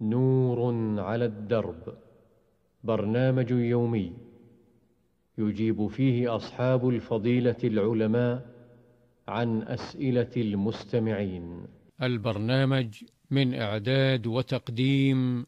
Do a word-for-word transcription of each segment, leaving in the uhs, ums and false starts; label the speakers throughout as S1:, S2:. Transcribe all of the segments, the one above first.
S1: نور على الدرب، برنامج يومي يجيب فيه أصحاب الفضيلة العلماء عن أسئلة المستمعين. البرنامج من إعداد وتقديم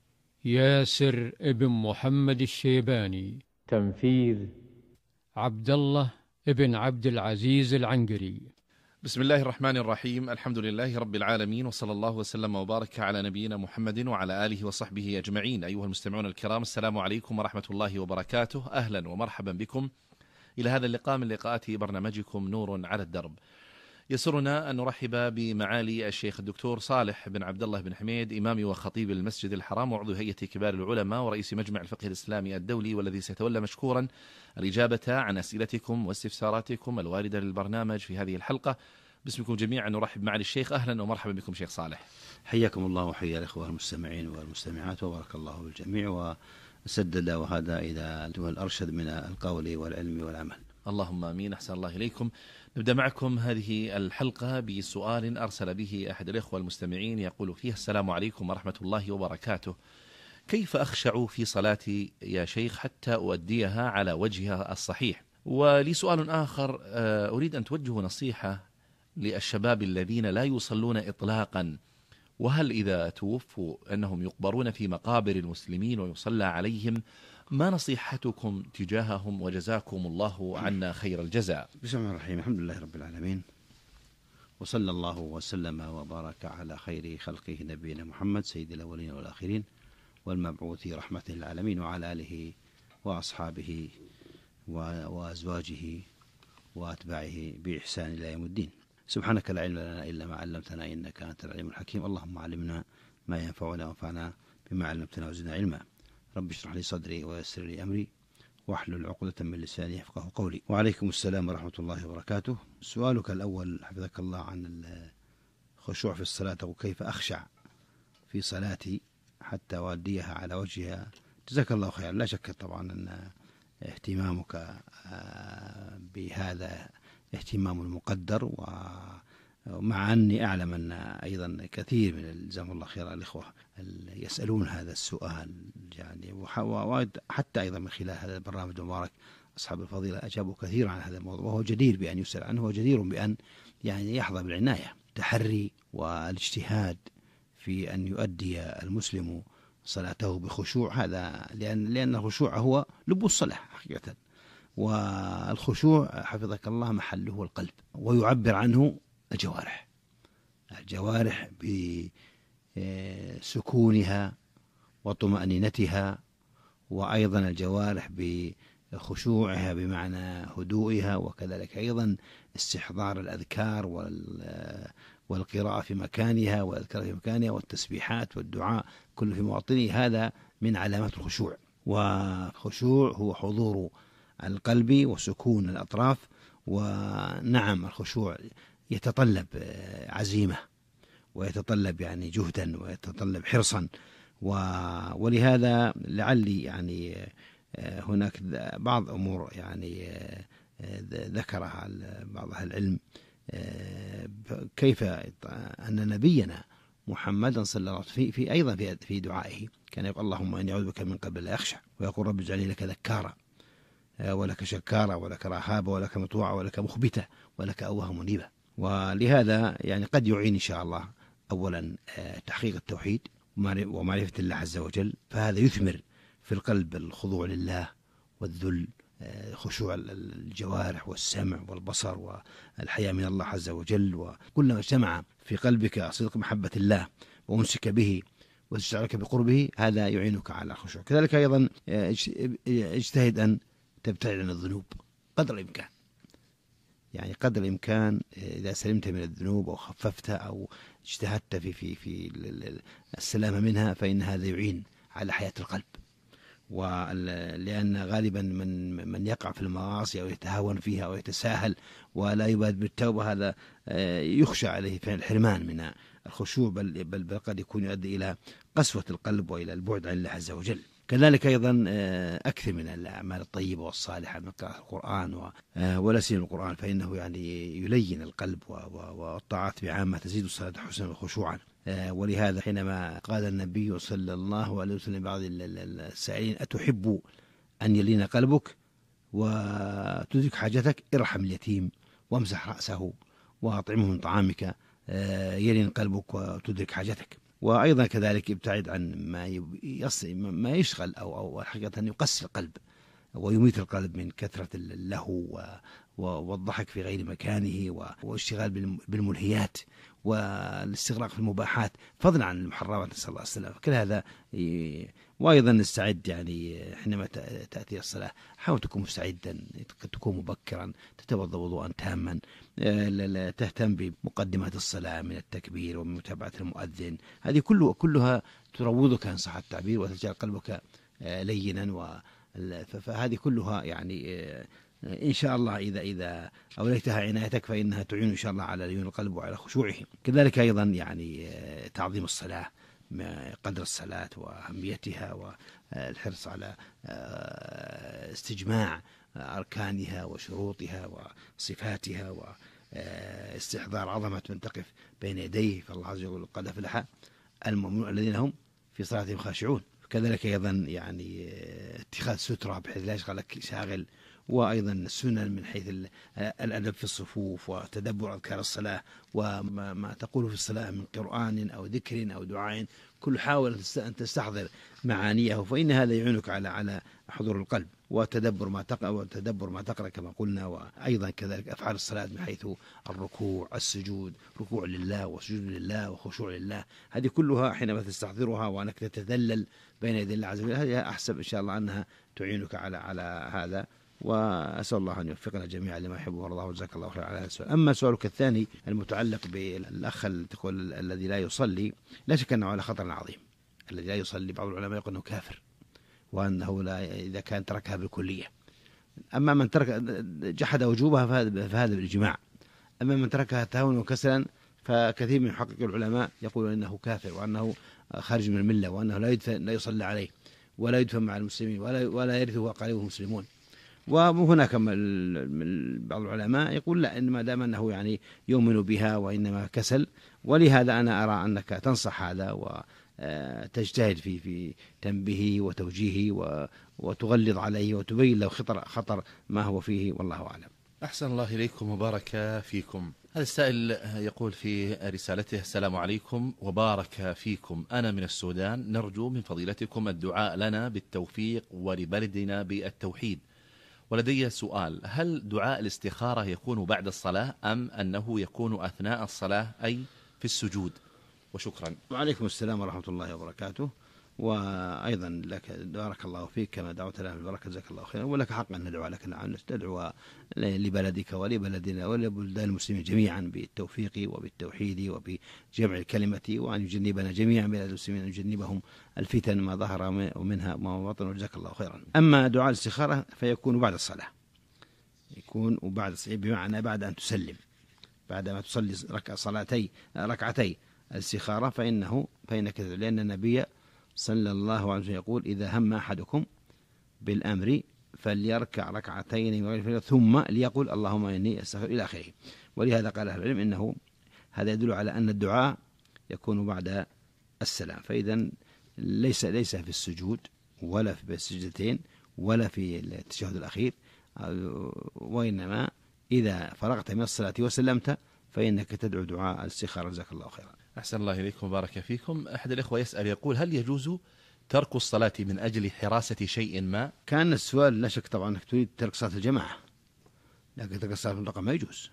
S1: ياسر ابن محمد الشيباني، تنفيذ عبد الله ابن عبد العزيز العنقري.
S2: بسم الله الرحمن الرحيم، الحمد لله رب العالمين، وصلى الله وسلم وبارك على نبينا محمد وعلى آله وصحبه أجمعين. أيها المستمعون الكرام، السلام عليكم ورحمة الله وبركاته. أهلا ومرحبا بكم إلى هذا اللقاء من لقاءات برنامجكم نور على الدرب. يسرنا أن نرحب بمعالي الشيخ الدكتور صالح بن عبد الله بن حميد، إمام وخطيب المسجد الحرام وعضو هيئة كبار العلماء ورئيس مجمع الفقه الإسلامي الدولي، والذي سيتولى مشكورا الإجابة عن أسئلتكم واستفساراتكم الواردة للبرنامج في هذه الحلقة. باسمكم جميعا نرحب معالي الشيخ. أهلا ومرحبا بكم شيخ صالح.
S3: حياكم الله وحيا الأخوة المستمعين والمستمعات، وبارك الله بالجميع وسدد وهذا إلى الأرشد من القول والعلم والعمل.
S2: اللهم آمين. أحسن الله إليكم. نبدأ معكم هذه الحلقة بسؤال أرسل به أحد الإخوة المستمعين، يقول فيه: السلام عليكم ورحمة الله وبركاته، كيف أخشع في صلاتي يا شيخ حتى أؤديها على وجهها الصحيح؟ ولي سؤال آخر، أريد أن توجه نصيحة للشباب الذين لا يصلون إطلاقا، وهل إذا توفوا أنهم يقبرون في مقابر المسلمين ويصلى عليهم، ما نصيحتكم تجاههم وجزاكم الله عنا خير الجزاء؟
S3: بسم الله الرحمن الرحيم، الحمد لله رب العالمين، وصلى الله وسلم وبارك على خير خلقه نبينا محمد سيد الأولين والآخرين والمبعوث رحمة للعالمين، وعلى آله وأصحابه وأزواجه وأتباعه بإحسان إلى يوم الدين. سبحانك لا علم لنا إلا ما علمتنا إنك أنت العليم الحكيم. اللهم علمنا ما ينفعنا وانفعنا بما علمتنا وزدنا علما. رب اشرح لي صدري ويسر لي أمري واحلل عقدة من لساني يفقهوا قولي. وعليكم السلام ورحمة الله وبركاته. سؤالك الأول حفظك الله عن الخشوع في الصلاة وكيف أخشع في صلاتي حتى أؤديها على وجهها. جزاك الله خيرا. لا شك طبعا أن اهتمامك بهذا اهتمام مقدر، ومع أني أعلم أن أيضا كثير من جزاهم الله خير الإخوة يسألون هذا السؤال، يعني وحتى أيضا من خلال هذا البرنامج المبارك أصحاب الفضيلة أجابوا كثيرا عن هذا الموضوع، وهو جدير بأن يسأل عنه، وجدير بأن يعني يحظى بالعناية. التحري والاجتهاد في أن يؤدي المسلم صلاته بخشوع، هذا لأن لأن الخشوع هو لب الصلاة حقيقة، والخشوع حفظك الله محله القلب، ويعبر عنه الجوارح الجوارح بسكونها وطمأنينتها، وأيضا الجوارح بخشوعها بمعنى هدوئها، وكذلك أيضا استحضار الأذكار والقراءة في مكانها والأذكار في مكانها والتسبيحات والدعاء كله في مواطنه. هذا من علامات الخشوع، والخشوع هو حضور القلب وسكون الأطراف. ونعم الخشوع يتطلب عزيمة ويتطلب يعني جهدا ويتطلب حرصا، ولهذا لعلي يعني هناك بعض أمور يعني ذكرها بعض أهل العلم، كيف أن نبينا محمدا صلى الله عليه وسلم في, في أيضا في, في دعائه كان يقول: اللهم إني أعوذ بك من قلب لا يخشع، ويقول: رب اجعلني لك ذكارا ولك شكارا ولك رهابا ولك مطوعا ولك مخبتا ولك أواه منيبا. ولهذا يعني قد يعين إن شاء الله أولا تحقيق التوحيد ومعرفة الله عز وجل، فهذا يثمر في القلب الخضوع لله والذل، خشوع الجوارح والسمع والبصر والحياة من الله عز وجل. وكلما اجتمع في قلبك صدق محبة الله وأنسك به واستشعارك بقربه، هذا يعينك على الخشوع. كذلك أيضا اجتهد أن تبتعد عن الذنوب قدر الإمكان، يعني قدر الإمكان إذا سلمت من الذنوب أو خففتها أو اجتهدت في في في السلامة منها، فإن هذا يعين على حياة القلب. ولأن غالبا من من يقع في المعاصي أو يتهاون فيها أو يتساهل ولا يبادر بالتوبة، هذا يخشى عليه في الحرمان من الخشوع، بل بل, بل قد يكون يؤدي إلى قسوة القلب وإلى البعد عن الله عز وجل. كذلك أيضا أكثر من الأعمال الطيبة والصالحة من قراءة القرآن ولا سيما القرآن، فإنه يعني يلين القلب، والطاعات بعامة تزيد الصلاة حسنا وخشوعا. ولهذا حينما قال النبي صلى الله عليه وسلم بعض السائلين: أتحب أن يلين قلبك وتدرك حاجتك؟ ارحم اليتيم وامسح رأسه وأطعمه من طعامك يلين قلبك وتدرك حاجتك. وأيضا كذلك ابتعد عن ما ما يشغل أو أو حقيقة يقسي القلب ويميت القلب من كثرة اللهو والضحك في غير مكانه والاشتغال بالملهيات والاستغراق في المباحات فضلا عن المحرمات، نسأل الله السلامة. كل هذا. وأيضا نستعد يعني حينما تأتي الصلاة حاول تكون مستعدا، تكون مبكرا، تتوضأ وضوءا تاما، تهتم بمقدمات الصلاة من التكبير ومن متابعة المؤذن. هذه كله كلها تروضك إن صح التعبير وتجعل قلبك لينا. و فهذه كلها يعني إن شاء الله إذا إذا أوليتها عنايتك فإنها تعين إن شاء الله على لين القلب وعلى خشوعه. كذلك أيضا يعني تعظيم الصلاة، قدر الصلاة وأهميتها والحرص على استجماع أركانها وشروطها وصفاتها واستحضار عظمة من تقف بين يديه، فالله عز وجل قد أفلح المؤمنون الذين هم في صلاتهم خاشعون. كذلك أيضا يعني اتخاذ سترة بحيث لا يشغلك شاغل، وأيضا السنن من حيث الأدب في الصفوف وتدبر أذكار الصلاة وما تقول في الصلاة من قرآن أو ذكر أو دعاء، كل حاول أن تستحضر معانيه، فإن هذا يعينك على على حضور القلب وتدبر ما تقرأ وتدبر ما تقرأ كما قلنا. وأيضا كذلك أفعال الصلاة من حيث الركوع، السجود، ركوع لله وسجود لله وخشوع لله، هذه كلها حينما تستحضرها وأنك تتذلل بين يدي الله عز وجل، هذه أحسب إن شاء الله أنها تعينك على على هذا. وأسأل الله أن يوفقنا جميعا لما يحبه ويرضاه، وجزاك الله خير على هذا السؤال. أما سؤالك الثاني المتعلق بالأخ الذي لا يصلي، لا شك أنه على خطر عظيم. الذي لا يصلي بعض العلماء يقول أنه كافر، وأنه لا إذا كان تركها بالكلية. أما من ترك جحد وجوبها فهذا بالإجماع. أما من تركها تهاونا وكسلا فكثير من محقق العلماء يقولون أنه كافر وأنه خارج من الملة وأنه لا لا يصلى عليه ولا يدفن مع المسلمين ولا ولا يرثه قريبه المسلمون. وهناك بعض العلماء يقول لا، إن ما دام أنه يعني يؤمن بها وإنما كسل. ولهذا أنا أرى أنك تنصح هذا وتجتهد في في تنبيهه وتوجيهه وتغلظ عليه وتبين له خطر خطر ما هو فيه، والله أعلم.
S2: أحسن الله إليكم وبارك فيكم. هذا السائل يقول في رسالته: السلام عليكم وبارك فيكم، أنا من السودان، نرجو من فضيلتكم الدعاء لنا بالتوفيق ولبلدنا بالتوحيد. ولدي سؤال: هل دعاء الاستخارة يكون بعد الصلاة أم أنه يكون أثناء الصلاة أي في السجود؟ وشكرا.
S3: وعليكم السلام ورحمة الله وبركاته. وأيضا لك بارك الله فيك كما دعوت لنا بالبركة، جزاك الله خيرا. ولك حق أن ندعو لك، نعم، تدعو لبلدك ولبلدنا ولبلدان المسلمين جميعا بالتوفيق وبالتوحيد وبجمع الكلمة، وأن يجنبنا جميعا بلاد المسلمين، يجنبهم الفتن ما ظهر ومنها ما بطن، وجزاك الله خيرا. أما دعاء الاستخارة فيكون بعد الصلاة، يكون وبعد بمعنى بعد أن تسلم، بعد ما تصلي ركع صلاتي ركعتي الاستخارة، فإنه فإنك لأن النبي صلى الله عليه وسلم يقول: إذا هم أحدكم بالأمر فليركع ركعتين ثم ليقول اللهم إني أستغفر إلى آخره. ولهذا قال أهل العلم إنه هذا يدل على أن الدعاء يكون بعد السلام. فإذا ليس ليس في السجود ولا في السجدتين ولا في التشهد الأخير، وإنما إذا فرغت من الصلاة وسلمت فإنك تدعو دعاء الاستخارة، جزاك الله خيرا.
S2: أحسن الله إليكم وبارك فيكم. أحد الإخوة يسأل يقول: هل يجوز ترك الصلاة من أجل حراسة شيء ما؟
S3: كان السؤال لا شك طبعا أنك تريد ترك صلاة الجماعة، لكن ترك الصلاة المطلقة ما يجوز.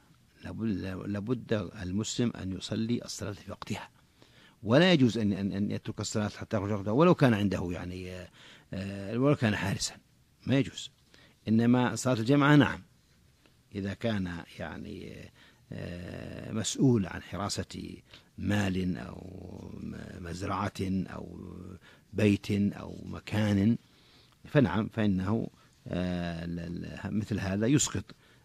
S3: لابد المسلم أن يصلي الصلاة في وقتها، ولا يجوز أن أن يترك الصلاة حتى يخرج وقتها ولو كان عنده يعني ولو كان حارسا، ما يجوز. إنما صلاة الجماعة نعم، إذا كان يعني مسؤول عن حراسة مال أو مزرعة أو بيت أو مكان فنعم، فإنه مثل هذا يسقط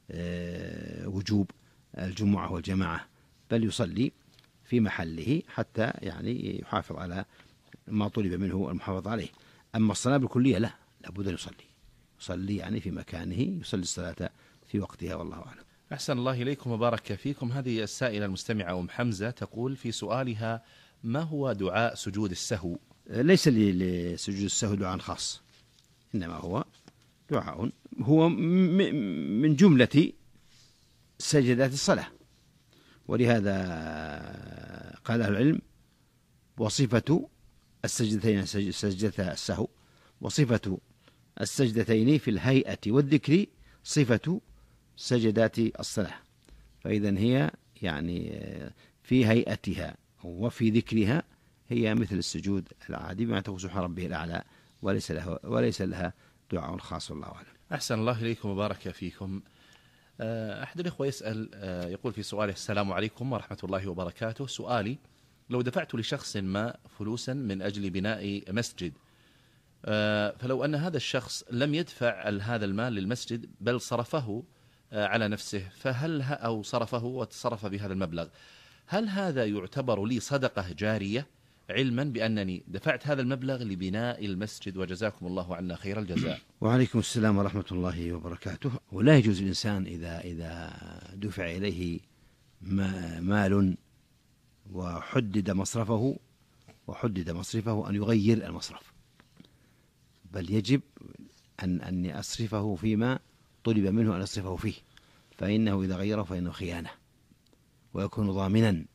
S3: وجوب الجمعة والجماعة، بل يصلي في محله حتى يعني يحافظ على ما طلب منه المحافظة عليه. أما الصلاة بالكلية لا، لابد أن يصلي يصلي يعني في مكانه، يصلي الصلاة في وقتها، والله أعلم.
S2: أحسن الله إليكم وبارك فيكم. هذه السائلة المستمعة أم حمزة تقول في سؤالها: ما هو دعاء سجود السهو؟
S3: ليس لسجود السهو دعاء خاص، إنما هو دعاء هو من جملة سجدات الصلاة، ولهذا قال أهل العلم وصفة السجدتين سجدتا السهو وصفة السجدتين في الهيئة والذكر صفة سجدات الصلاة، فإذا هي يعني في هيئتها وفي ذكرها هي مثل السجود العادي بما تقول سبحان ربي الأعلى، وليس لها وليس لها دعاء خاص، والله أعلم.
S2: أحسن الله إليكم وبارك فيكم. أحد الإخوة يسأل يقول في سؤاله: السلام عليكم ورحمة الله وبركاته، سؤالي لو دفعت لشخص ما فلوسا من أجل بناء مسجد، فلو أن هذا الشخص لم يدفع هذا المال للمسجد بل صرفه على نفسه، فهل أو صرفه وتصرف بهذا المبلغ، هل هذا يعتبر لي صدقة جارية، علما بأنني دفعت هذا المبلغ لبناء المسجد؟ وجزاكم الله عنا خير الجزاء.
S3: وعليكم السلام ورحمة الله وبركاته. ولا يجوز الإنسان إذا إذا دفع إليه مال وحدد مصرفه وحدد مصرفه أن يغير المصرف، بل يجب أن أن يصرفه فيما طلب منه أن يصرفه فيه، فإنه إذا غيره فإنه خيانة، ويكون ضامنا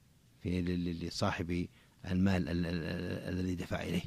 S3: لصاحب المال الذي دفع إليه.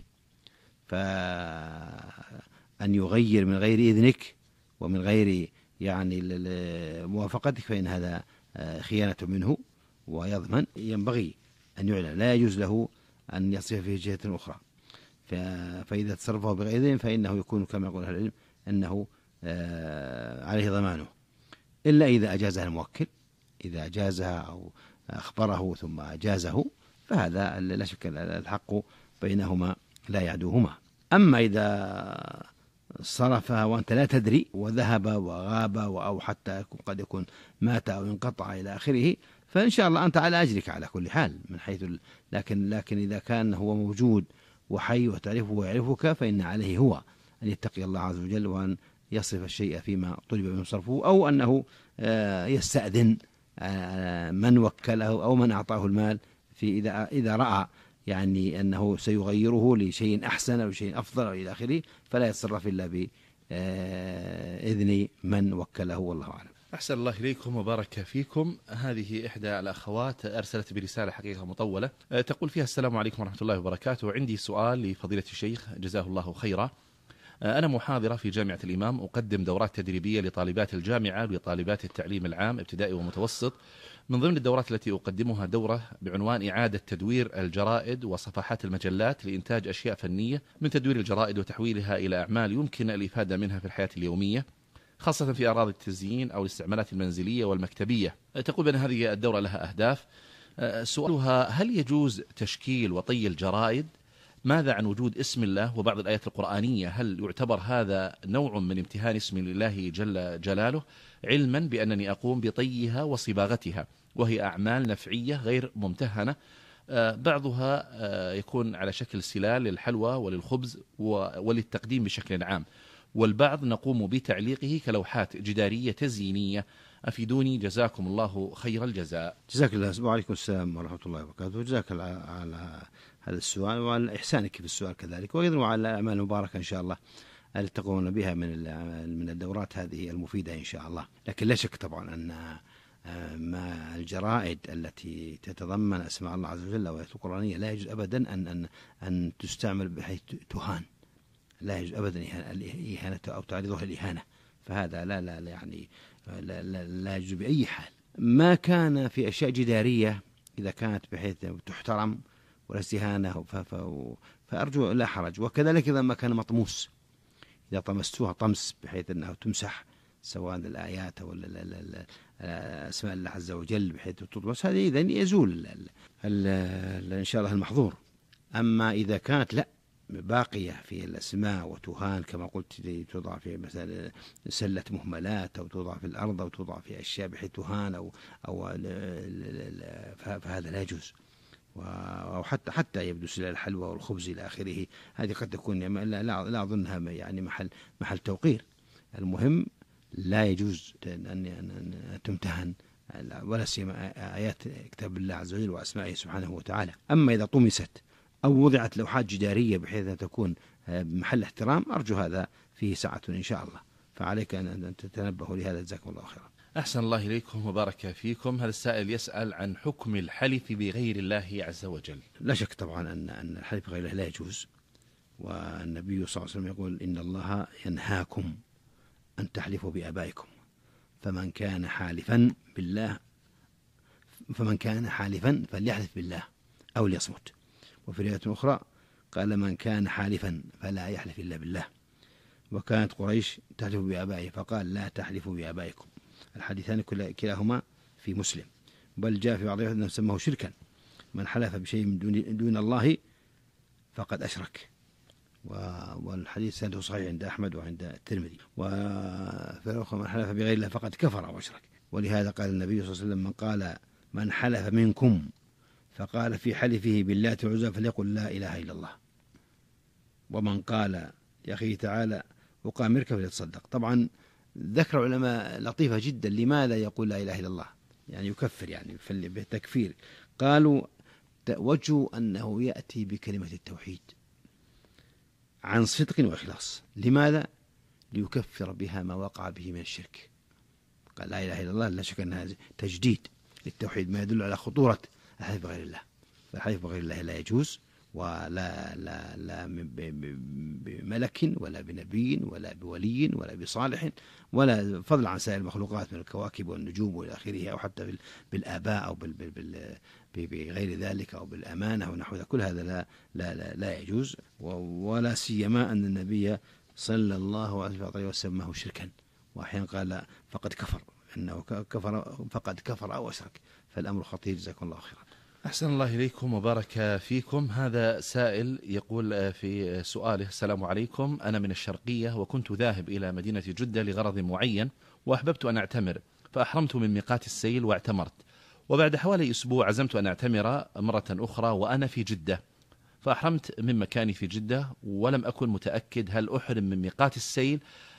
S3: فأن يغير من غير إذنك ومن غير يعني موافقتك فإن هذا خيانة منه، ويضمن ينبغي أن يعلن لا يجوز له أن يصرف في جهة أخرى، فإذا تصرفه بغير إذن فإنه يكون كما يقول أهل العلم أنه عليه ضمانه، إلا إذا أجازها الموكل، إذا أجازها أو أخبره ثم أجازه فهذا لا شك الحق بينهما لا يعدوهما. أما إذا صرفها وأنت لا تدري وذهب وغاب أو حتى قد يكون مات أو انقطع إلى آخره، فإن شاء الله أنت على أجرك على كل حال من حيث ال... لكن لكن إذا كان هو موجود وحي وتعرفه ويعرفك فإن عليه هو أن يتقي الله عز وجل وأن يصرف الشيء فيما طلب منه صرفه، أو أنه يستأذن من وكله أو من أعطاه المال في إذا إذا رأى يعني أنه سيغيره لشيء أحسن أو شيء أفضل أو إلى آخره، فلا يتصرف إلا بإذن من وكله، والله أعلم.
S2: أحسن الله إليكم وبارك فيكم. هذه إحدى الأخوات أرسلت برسالة حقيقة مطولة تقول فيها: السلام عليكم ورحمة الله وبركاته، عندي سؤال لفضيلة الشيخ جزاه الله خيرا. أنا محاضرة في جامعة الإمام، أقدم دورات تدريبية لطالبات الجامعة لطالبات التعليم العام ابتدائي ومتوسط. من ضمن الدورات التي أقدمها دورة بعنوان إعادة تدوير الجرائد وصفحات المجلات لإنتاج أشياء فنية من تدوير الجرائد وتحويلها إلى أعمال يمكن الإفادة منها في الحياة اليومية، خاصة في أراضي التزيين أو الاستعمالات المنزلية والمكتبية. تقول بأن هذه الدورة لها أهداف. سؤالها: هل يجوز تشكيل وطي الجرائد؟ ماذا عن وجود اسم الله وبعض الآيات القرآنية؟ هل يعتبر هذا نوع من امتهان اسم الله جل جلاله، علما بأنني أقوم بطيها وصباغتها وهي أعمال نفعية غير ممتهنة، بعضها يكون على شكل سلال للحلوى وللخبز وللتقديم بشكل عام، والبعض نقوم بتعليقه كلوحات جدارية تزيينية، أفيدوني جزاكم الله خير الجزاء.
S3: جزاك الله. وعليكم السلام ورحمة الله وبركاته. جزاك الله على هذا السؤال وعلى إحسانك في السؤال كذلك، وأيضا وعلى الأعمال المباركة إن شاء الله التي تقومون بها من من الدورات هذه المفيدة إن شاء الله. لكن لا شك طبعا أن ما الجرائد التي تتضمن أسماء الله عز وجل وآيات القرآنية لا يجوز أبدا أن أن أن تستعمل بحيث تهان، لا يجوز أبدا إهانة أو تعريضها للإهانة، فهذا لا لا يعني لا, لا, لا يجوز بأي حال. ما كان في أشياء جدارية إذا كانت بحيث تحترم ولا استهانة فأرجو لا حرج، وكذلك إذا ما كان مطموس، إذا طمستوها طمس بحيث أنها تمسح سواء الآيات ولا أسماء الله عز وجل بحيث تطمس، هذا إذن يزول إن شاء الله المحظور. أما إذا كانت لا باقية في الأسماء وتهان كما قلت توضع في مثلا سلة مهملات أو توضع في الأرض أو توضع في أشياء بحيث تهان أو أو فهذا لا يجوز، أو حتى حتى يبدو سلال الحلوى والخبز إلى آخره، هذه قد تكون لا لا أظنها يعني محل محل توقير. المهم لا يجوز أن تمتهن ولا سيما آيات كتاب الله عز وجل وأسمائه سبحانه وتعالى. أما إذا طمست أو وضعت لوحات جدارية بحيث أن تكون محل احترام، أرجو هذا فيه سعة إن شاء الله، فعليك أن تتنبهوا لهذا. جزاكم الله خيرا.
S2: أحسن الله إليكم وبارك فيكم. هذا السائل يسأل عن حكم الحلف بغير الله عز وجل.
S3: لا شك طبعا أن أن الحلف بغير الله لا يجوز، والنبي صلى الله عليه وسلم يقول إن الله ينهاكم أن تحلفوا بآبائكم، فمن كان حالفا بالله فمن كان حالفا فليحلف بالله أو ليصمت. وفي رواية أخرى قال من كان حالفا فلا يحلف إلا بالله. وكانت قريش تحلف بآبائه فقال لا تحلفوا بآبائكم. الحديثان كلاهما في مسلم، بل جاء في بعض الروايات أنه سماه شركا، من حلف بشيء من دون, دون الله فقد أشرك. والحديث سنده صحيح عند أحمد وعند الترمذي. وفي الأخرى من حلف بغير الله فقد كفر وأشرك. ولهذا قال النبي صلى الله عليه وسلم من قال من حلف منكم فقال في حلفه بالله والعزى فليقل لا إله إلا الله. ومن قال لأخيه تعالى وقامرك فليتصدق. طبعا ذكر العلماء لطيفة جدا لماذا يقول لا إله إلا الله، يعني يكفر يعني بالتكفير. قالوا وجه أنه يأتي بكلمة التوحيد عن صدق وإخلاص. لماذا؟ ليكفر بها ما وقع به من الشرك. قال لا إله إلا الله لا شك أنها تجديد للتوحيد، ما يدل على خطورة الحلف بغير الله. فالحلف بغير الله لا يجوز، ولا لا لا بملك ولا بنبي ولا بولي ولا بصالح ولا فضل عن سائر المخلوقات من الكواكب والنجوم والى اخره، او حتى بالآباء او بغير ذلك او بالأمانة ونحو ذلك. كل هذا لا لا لا, لا يجوز، ولا سيما ان النبي صلى الله عليه وسلم سماه شركا، واحيانا قال فقد كفر، انه كفر فقد كفر او اشرك. فالامر خطير. جزاكم الله خيرا.
S2: أحسن الله إليكم وبارك فيكم. هذا سائل يقول في سؤاله: السلام عليكم، أنا من الشرقية وكنت ذاهب إلى مدينة جدة لغرض معين، وأحببت أن أعتمر، فأحرمت من ميقات السيل واعتمرت، وبعد حوالي أسبوع عزمت أن أعتمر مرة أخرى وأنا في جدة، فأحرمت من مكاني في جدة ولم أكن متأكد هل أحرم من ميقات السيل،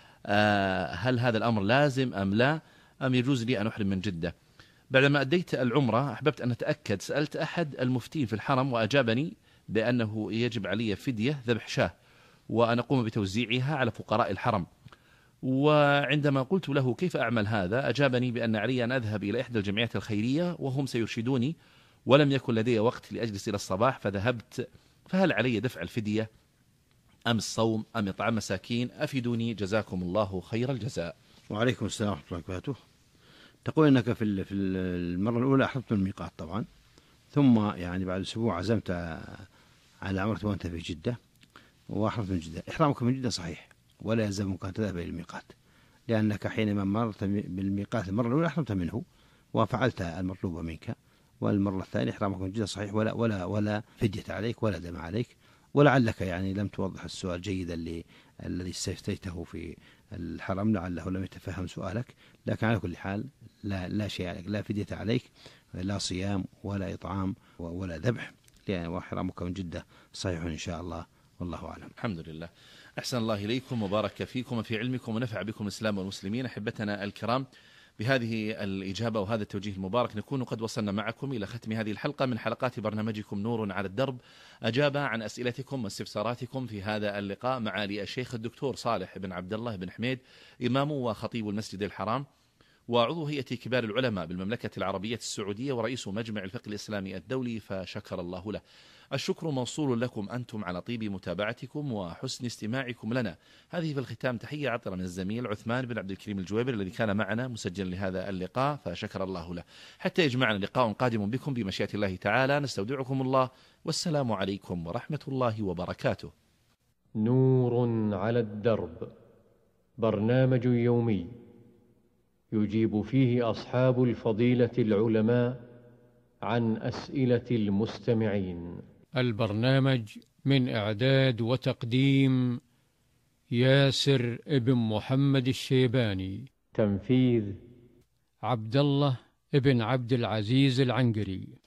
S2: هل هذا الأمر لازم أم لا، أم يجوز لي أن أحرم من جدة؟ بعدما أديت العمرة أحببت أن أتأكد، سألت أحد المفتين في الحرم وأجابني بأنه يجب علي فدية ذبح شاة وأن أقوم بتوزيعها على فقراء الحرم. وعندما قلت له كيف أعمل هذا، أجابني بأن علي أن أذهب إلى إحدى الجمعيات الخيرية وهم سيرشدوني، ولم يكن لدي وقت لأجلس إلى الصباح فذهبت. فهل علي دفع الفدية أم الصوم أم إطعام مساكين؟ أفيدوني جزاكم الله خير الجزاء.
S3: وعليكم السلام ورحمة الله وبركاته. تقول أنك في في المرة الأولى أحرمت من الميقات طبعا، ثم يعني بعد أسبوع عزمت على عمرة وأنت في جدة وأحرمت من جدة. إحرامك من جدة صحيح، ولا يلزمك أن تذهب إلى الميقات، لأنك حينما مرت بالميقات المرة الأولى أحرمت منه وفعلت المطلوب منك، والمرة الثانية إحرامك من جدة صحيح، ولا ولا ولا فدية عليك ولا دم عليك. ولعلك يعني لم توضح السؤال جيدا الذي استفتيته في الحرم، لعله لم يتفهم سؤالك، لكن على كل حال لا لا شيء عليك، لا فدية عليك، لا صيام ولا إطعام ولا ذبح، لأن وحرامك من جدة صحيح إن شاء الله، والله أعلم.
S2: الحمد لله. أحسن الله إليكم وبارك فيكم وفي علمكم ونفع بكم الإسلام والمسلمين. أحبتنا الكرام، بهذه الإجابة وهذا التوجيه المبارك نكون قد وصلنا معكم إلى ختم هذه الحلقة من حلقات برنامجكم نور على الدرب، أجاب عن أسئلتكم واستفساراتكم في هذا اللقاء معالي الشيخ الدكتور صالح بن عبد الله بن حميد، إمام وخطيب المسجد الحرام وعضو هيئة كبار العلماء بالمملكة العربية السعودية ورئيس مجمع الفقه الإسلامي الدولي، فشكر الله له. الشكر موصول لكم أنتم على طيب متابعتكم وحسن استماعكم لنا. هذه في الختام تحية عطرة من الزميل عثمان بن عبد الكريم الجويبر الذي كان معنا مسجلا لهذا اللقاء، فشكر الله له. حتى يجمعنا لقاء قادم بكم بمشيئة الله تعالى، نستودعكم الله، والسلام عليكم ورحمة الله وبركاته.
S1: نور على الدرب، برنامج يومي يجيب فيه أصحاب الفضيلة العلماء عن أسئلة المستمعين.
S4: البرنامج من إعداد وتقديم ياسر ابن محمد الشيباني،
S1: تنفيذ
S4: عبد الله ابن عبد العزيز العنقري.